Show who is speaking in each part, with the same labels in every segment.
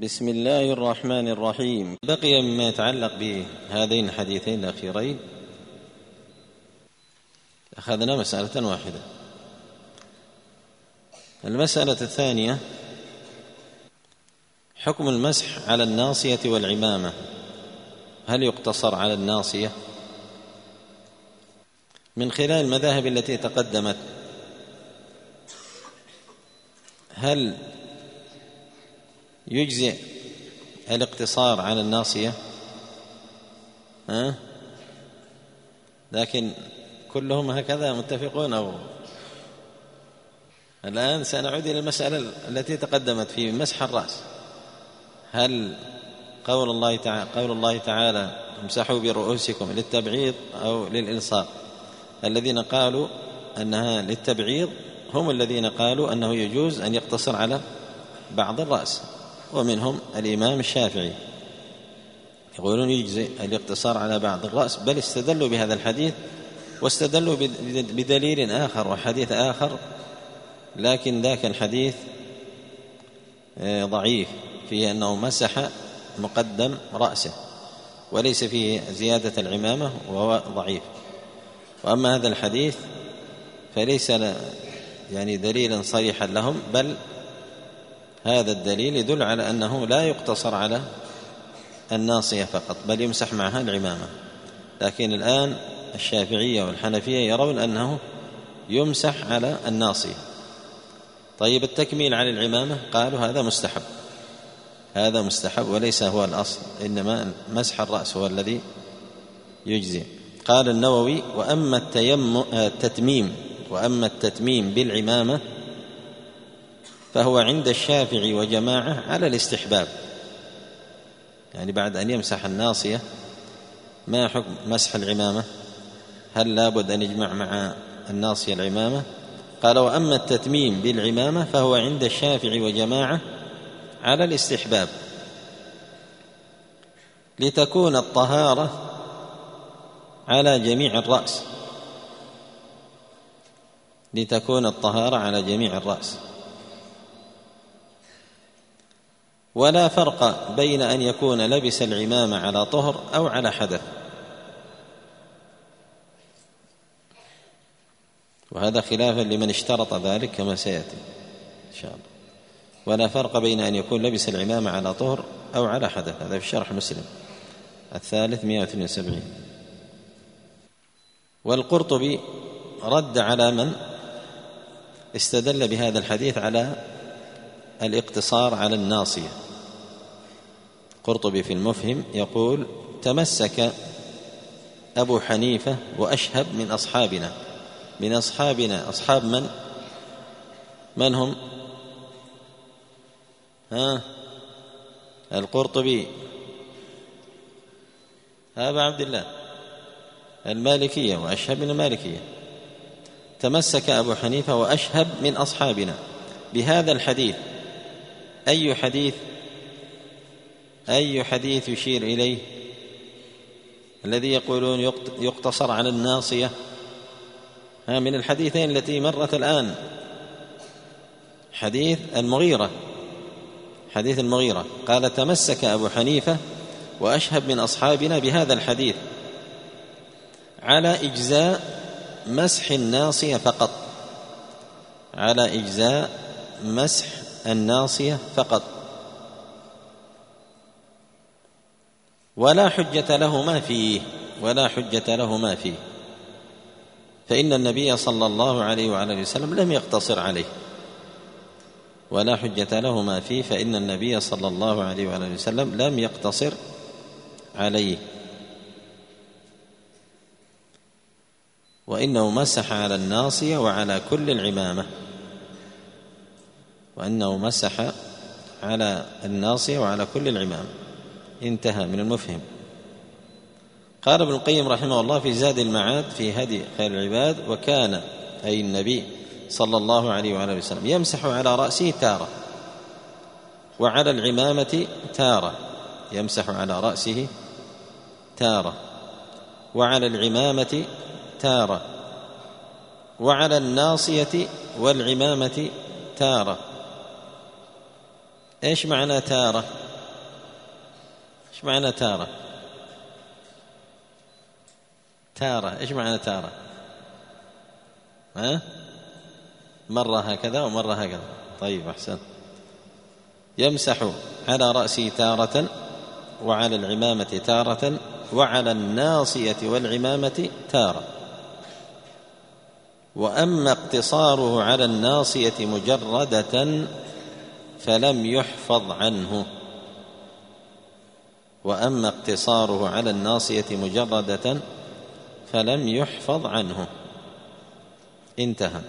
Speaker 1: بسم الله الرحمن الرحيم. بقي مما يتعلق بهذين الحديثين الأخيرين أخذنا مسألة واحدة. المسألة الثانية حكم المسح على الناصية والعمامة، هل يقتصر على الناصية؟ من خلال المذاهب التي تقدمت هل يجزئ الاقتصار على الناصية؟ لكن كلهم هكذا متفقون؟ أو الآن سنعود إلى المسألة التي تقدمت في مسح الرأس، هل قول الله تعالى امسحوا برؤوسكم للتبعيض أو للإلصاق؟ الذين قالوا أنها للتبعيض هم الذين قالوا أنه يجوز أن يقتصر على بعض الرأس، ومنهم الإمام الشافعي يقولون يجزئ الاقتصار على بعض الرأس، بل استدلوا بهذا الحديث واستدلوا بدليل آخر وحديث آخر، لكن ذاك الحديث ضعيف فيه أنه مسح مقدم رأسه وليس فيه زيادة العمامة وهو ضعيف. وأما هذا الحديث فليس دليلا صريحا لهم، بل هذا الدليل يدل على أنه لا يقتصر على الناصية فقط بل يمسح معها العمامة. لكن الآن الشافعية والحنفية يرون أنه يمسح على الناصية. طيب التكميل على العمامة قالوا هذا مستحب وليس هو الأصل، إنما مسح الرأس هو الذي يجزي. قال النووي: وأما التتميم بالعمامة فهو عند الشافعي وجماعة على الاستحباب، يعني بعد أن يمسح الناصية ما حكم مسح العمامة؟ هل لابد أن يجمع مع الناصية العمامة؟ قال: وأما التتميم بالعمامة فهو عند الشافعي وجماعة على الاستحباب لتكون الطهارة على جميع الرأس، ولا فرق بين أن يكون لبس العمامة على طهر أو على حدث. وهذا خلافا لمن اشترط ذلك كما سيأتي إن شاء الله. ولا فرق بين أن يكون لبس العمامة على طهر أو على حدث، هذا في شرح مسلم الثالث 172. والقرطبي رد على من استدل بهذا الحديث على الاقتصار على الناصية. قرطبي في المفهم يقول: تمسك أبو حنيفة وأشهب من أصحابنا. أصحاب من هم؟ القرطبي أبا عبد الله المالكية، وأشهب من المالكية. تمسك أبو حنيفة وأشهب من أصحابنا بهذا الحديث. أي حديث يشير إليه؟ الذي يقولون يقتصر على الناصية من الحديثين التي مرت الآن، حديث المغيرة قال: تمسك أبو حنيفة وأشهب من أصحابنا بهذا الحديث على إجزاء مسح الناصية فقط، ولا حجة له ما فيه، فإن النبي صلى الله عليه وعلى وسلم لم يقتصر عليه. ولا حجة له ما فيه فإن النبي صلى الله عليه وعلى وسلم لم يقتصر عليه، وإنه مسح على الناصية وعلى كل العمامة. انتهى من المفهم. قال ابن القيم رحمه الله في زاد المعاد في هدي خير العباد: وكان أي النبي صلى الله عليه وعلى وسلم يمسح على رأسه تارة، وعلى العمامة تارة، يمسح على رأسه تارة، وعلى العمامة تارة، وعلى الناصية والعمامة تارة. إيش معنى تارة؟ إيش معنى تارة؟ تارة إيش معنى تارة؟ مرة هكذا ومرة هكذا. طيب أحسن. يمسح على رأسه تارة، وعلى العمامة تارة، وعلى الناصية والعمامة تارة. وأما اقتصاره على الناصية مجردة فلم يحفظ عنه. وأما اقتصاره على الناصية مجردة فلم يحفظ عنه. انتهى.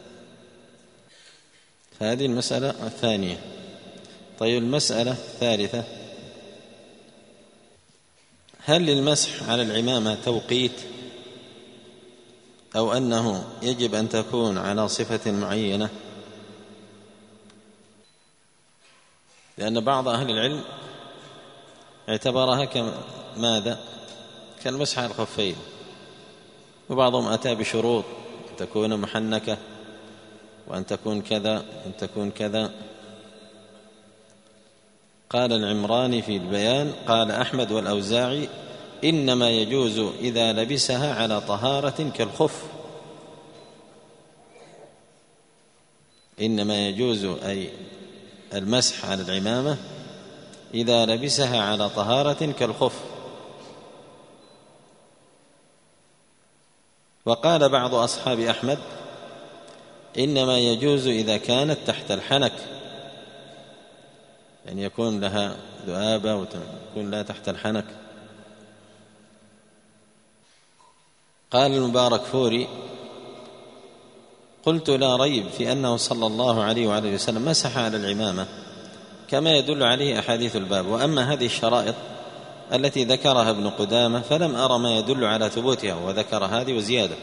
Speaker 1: فهذه المسألة الثانية. طيب المسألة الثالثة: هل للمسح على العمامة توقيت، أو أنه يجب أن تكون على صفة معينة؟ لأن بعض أهل العلم اعتبرها كماذا؟ كالمسح على الخفين، وبعضهم أتى بشروط: أن تكون محنكة، وأن تكون كذا، أن تكون كذا. قال العمراني في البيان: قال أحمد والأوزاعي: إنما يجوز إذا لبسها على طهارة كالخف. إنما يجوز أي المسح على العمامة إذا لبسها على طهارة كالخف. وقال بعض أصحاب أحمد: إنما يجوز إذا كانت تحت الحنك، يعني يكون لها ذؤابة وتكون لا تحت الحنك. قال المبارك فوري: قلت لا ريب في أنه صلى الله عليه وآله وسلم مسح على العمامة كما يدل عليه أحاديث الباب. وأما هذه الشرائط التي ذكرها ابن قدامة فلم أرى ما يدل على ثبوتها، وذكر هذه وزيادة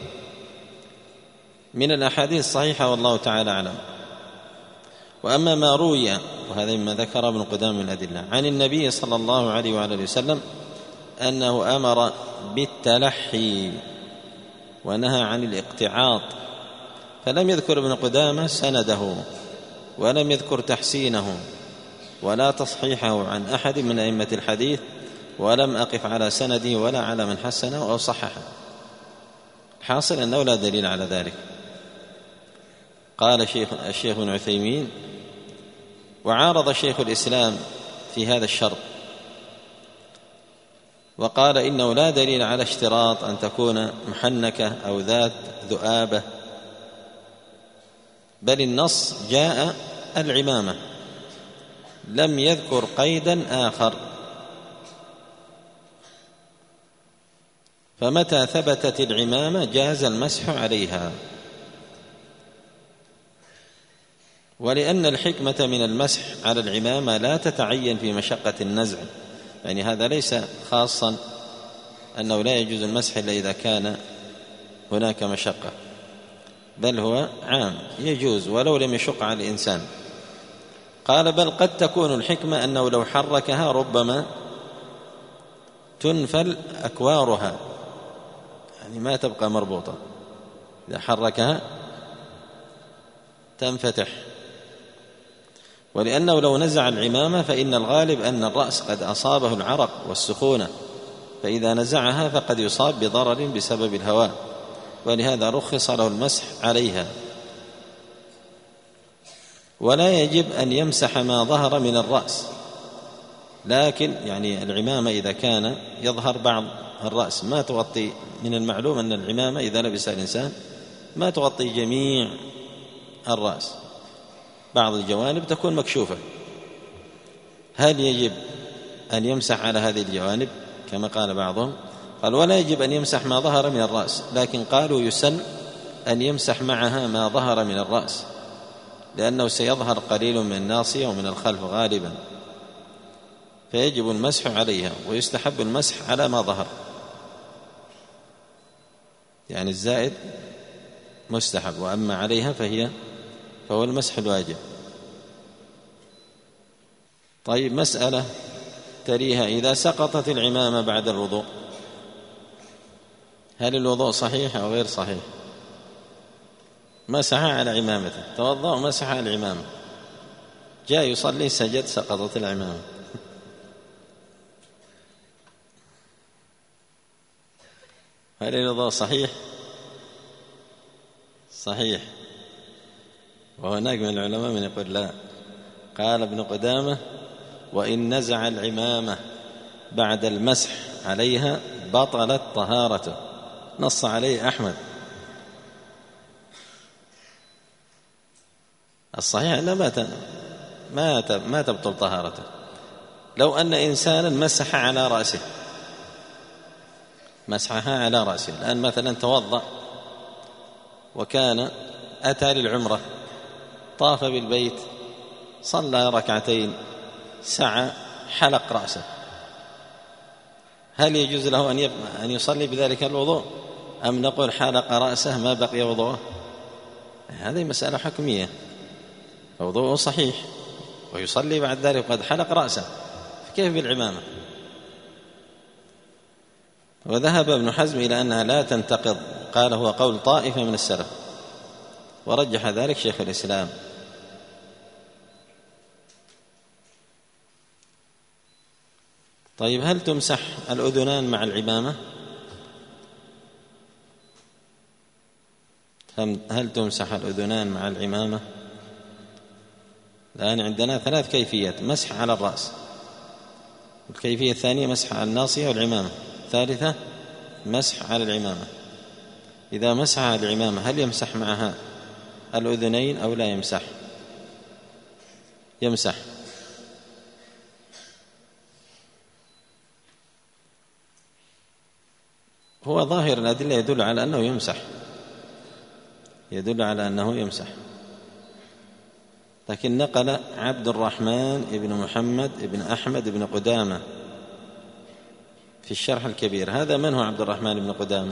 Speaker 1: من الأحاديث الصحيحة، والله تعالى أعلم. وأما ما روي، وهذا مما ذكر ابن قدامة من الأدلة، عن النبي صلى الله عليه وآله وسلم أنه أمر بالتلحي ونهى عن الاقتعاط، فلم يذكر ابن قدامة سنده، ولم يذكر تحسينه ولا تصحيحه عن أحد من أئمة الحديث، ولم أقف على سنده ولا على من حسنه أو صححه. الحاصل أنه لا دليل على ذلك. قال الشيخ ابن عثيمين: وعارض شيخ الإسلام في هذا الشرط، وقال إنه لا دليل على اشتراط أن تكون محنكة أو ذات ذؤابة، بل النص جاء العمامة، لم يذكر قيدا آخر. فمتى ثبتت العمامة جاز المسح عليها. ولأن الحكمة من المسح على العمامة لا تتعين في مشقة النزع، يعني هذا ليس خاصا أنه لا يجوز المسح إلا إذا كان هناك مشقة، بل هو عام يجوز ولو لم يشق على الإنسان. قال: بل قد تكون الحكمة أنه لو حركها ربما تنفل أكوارها، يعني ما تبقى مربوطة، إذا حركها تنفتح. ولأنه لو نزع العمامة فإن الغالب أن الرأس قد أصابه العرق والسخونة، فإذا نزعها فقد يصاب بضرر بسبب الهواء، ولهذا رخص له المسح عليها. ولا يجب أن يمسح ما ظهر من الرأس، لكن يعني العمامة إذا كان يظهر بعض الرأس ما تغطي، من المعلوم أن العمامة إذا لبس الإنسان ما تغطي جميع الرأس، بعض الجوانب تكون مكشوفة. هل يجب أن يمسح على هذه الجوانب كما قال بعضهم؟ قال: ولا يجب أن يمسح ما ظهر من الرأس، لكن قالوا يسن أن يمسح معها ما ظهر من الرأس، لأنه سيظهر قليل من الناصية ومن الخلف غالبا، فيجب المسح عليها، ويستحب المسح على ما ظهر، يعني الزائد مستحب، وأما عليها فهو المسح الواجب. طيب مسألة تليها: إذا سقطت العمامة بعد الوضوء هل الوضوء صحيح أو غير صحيح؟ مسح على عمامته، توضأ ومسح على العمامة، جاء يصلي سجد، سقطت العمامة، هل الوضوء صحيح؟ صحيح. وهناك من العلماء من يقول لا. قال ابن قدامة: وإن نزع العمامة بعد المسح عليها بطلت طهارته. نص عليه أحمد. الصحيح أنه ما تبطل طهارته. لو أن إنسانا مسح على رأسه، مسحها على رأسه، الآن مثلا توضأ وكان أتى للعمرة، طاف بالبيت، صلى ركعتين، سعى، حلق رأسه، هل يجوز له أن يصلي بذلك الوضوء، أم نقول حلق رأسه ما بقي وضوءه؟ هذه مسألة حكمية. وضوءه صحيح ويصلي بعد ذلك قد حلق رأسه، فكيف بالعمامة؟ وذهب ابن حزم إلى أنها لا تنتقض، قال هو قول طائفة من السلف، ورجح ذلك شيخ الإسلام. طيب، هل تمسح الأذنان مع العمامة؟ هل تمسح الأذنان مع العمامة؟ الآن عندنا 3 كيفيات: مسح على الرأس، الكيفية الثانية مسح على الناصية والعمامة، الثالثة مسح على العمامة. إذا مسح على العمامة هل يمسح معها الأذنين أو لا يمسح؟ يمسح. هو ظاهر الأدلة يدل على أنه يمسح، يدل على أنه يمسح. لكن نقل عبد الرحمن بن محمد بن أحمد بن قدامة في الشرح الكبير. هذا من هو عبد الرحمن بن قدامة؟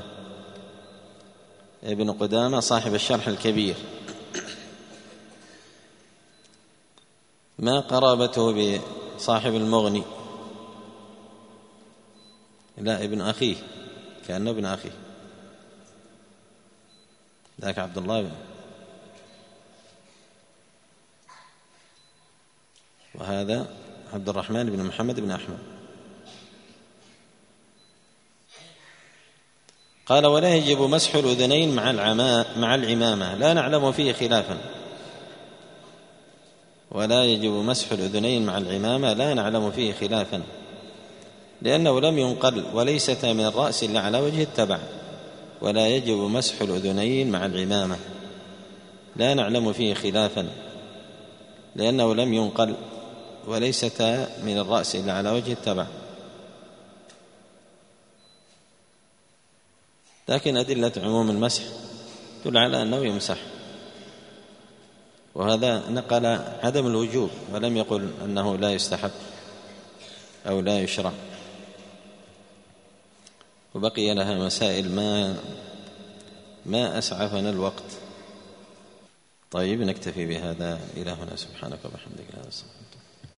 Speaker 1: ابن قدامة صاحب الشرح الكبير، ما قرابته بصاحب المغني؟ لا، ابن أخيه، كأنه ابن أخيه، ذاك عبد الله بن، وهذا عبد الرحمن بن محمد بن أحمد. قال: ولا يجب مسح الأذنين مع العمامة، لا نعلم فيه خلافا. ولا يجب مسح الأذنين مع العمامة، لا نعلم فيه خلافا، لأنه لم ينقل وليست من الرأس إلا على وجه التبع. ولا يجب مسح الأذنين مع العمامة، لا نعلم فيه خلافا، لأنه لم ينقل وليست من الرأس إلا على وجه التبع. لكن أدلة عموم المسح تدل على أنه يمسح، وهذا نقل عدم الوجوب ولم يقل أنه لا يستحب أو لا يشرع. وبقي لها مسائل ما أسعفنا الوقت. طيب، نكتفي بهذا. إلهنا سبحانك وبحمدك لا نستطيع.